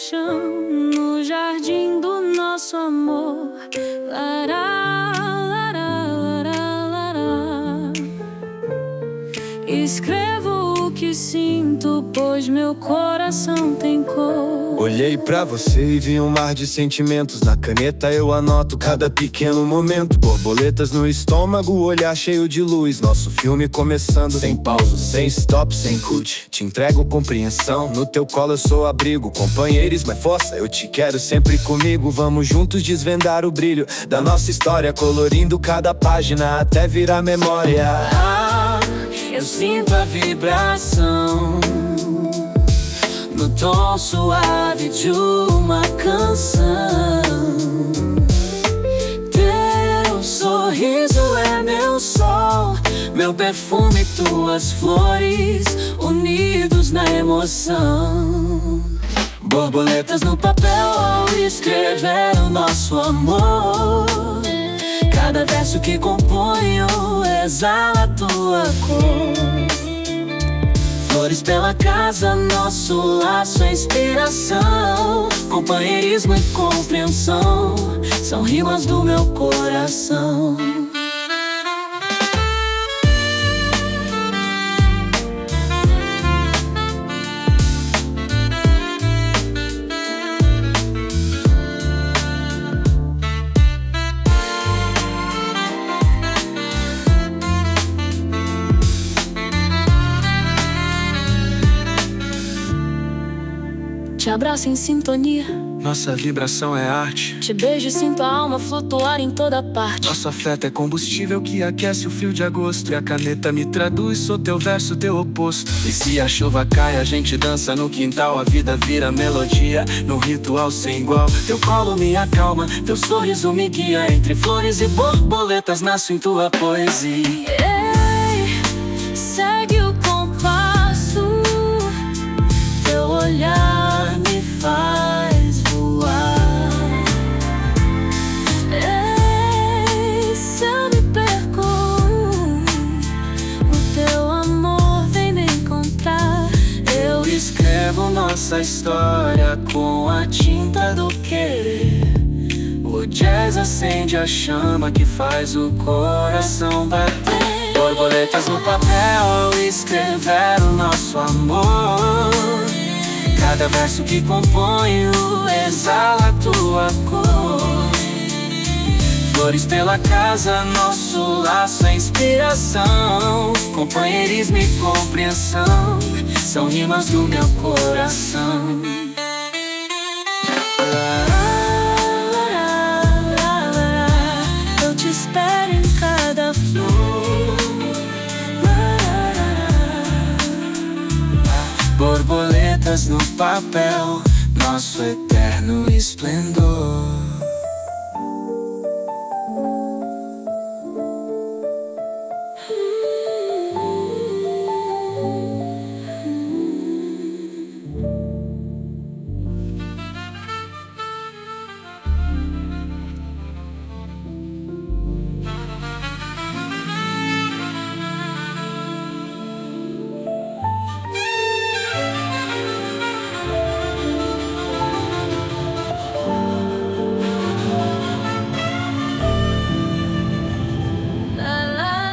paixão no jardim do nosso amor. Lará, lará, lará, lará. Escrevo o que sinto, pois meu coração tem cor. Olhei pra você e vi um mar de sentimentos. Na caneta eu anoto cada pequeno momento. Borboletas no estômago, olhar cheio de luz. Nosso filme começando, sem pausa, sem stop, sem cut. Te entrego compreensão, no teu colo eu sou abrigo. Companheirismo é força, eu te quero sempre comigo. Vamos juntos desvendar o brilho da nossa história, colorindo cada página até virar memória. Eu sinto a vibração no tom suave de uma canção. Teu sorriso é meu sol, meu perfume, tuas flores, unidos na emoção. Borboletas no papel ao escrever o nosso amor. Cada verso que componho exala tua cor. Flores pela casa, nosso laço é inspiração. Companheirismo e compreensão são rimas do meu coração. Te abraço em sintonia, nossa vibração é arte. te beijo e sinto a alma flutuar em toda parte. Nosso afeto é combustível que aquece o frio de agosto. E a caneta me traduz, sou teu verso, teu oposto. E se a chuva cai, a gente dança no quintal. A vida vira melodia, num ritual sem igual. Teu colo me acalma, teu sorriso me guia. Entre flores e borboletas nasço em tua poesia. Ei, segue o compasso, teu olhar me faz voar. Ei, se eu me perco, o teu amor vem me encontrar. Eu escrevo nossa história com a tinta do querer. O jazz acende a chama que faz o coração bater. Borboletas no papel ao escrever o nosso amor. Cada verso que componho exala tua cor. Flores pela casa, nosso laço é inspiração. Companheirismo e compreensão são rimas do meu coração. Eu te espero em cada flor. Borboletas no papel, nosso eterno esplendor.